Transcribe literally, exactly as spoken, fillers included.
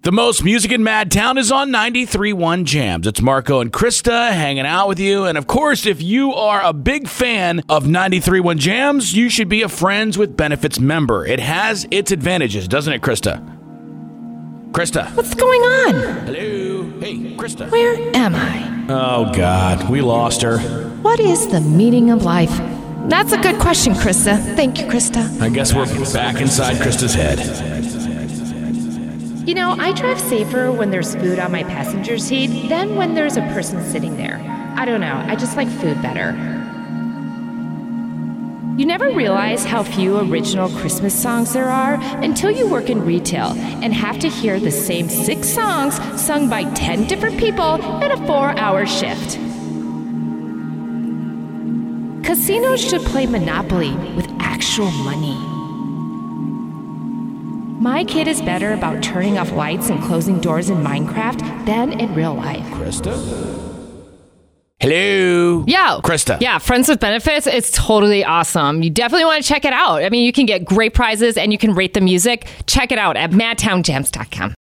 The most music in Madtown is on ninety-three point one Jams. It's Marco and Krista hanging out with you. And of course, if you are a big fan of ninety-three point one Jams, you should be a Friends with Benefits member. It has its advantages, doesn't it, Krista? Krista. What's going on? Hello. Hey, Krista. Where am I? Oh, God. We lost her. What is the meaning of life? That's a good question, Krista. Thank you, Krista. I guess we're back inside Krista's head. You know, I drive safer when there's food on my passenger seat than when there's a person sitting there. I don't know, I just like food better. You never realize how few original Christmas songs there are until you work in retail and have to hear the same six songs sung by ten different people in a four-hour shift. Casinos should play Monopoly with actual money. My kid is better about turning off lights and closing doors in Minecraft than in real life. Krista? Hello? Yeah. Krista. Yeah, Friends with Benefits, it's totally awesome. You definitely want to check it out. I mean, you can get great prizes and you can rate the music. Check it out at madtown jams dot com.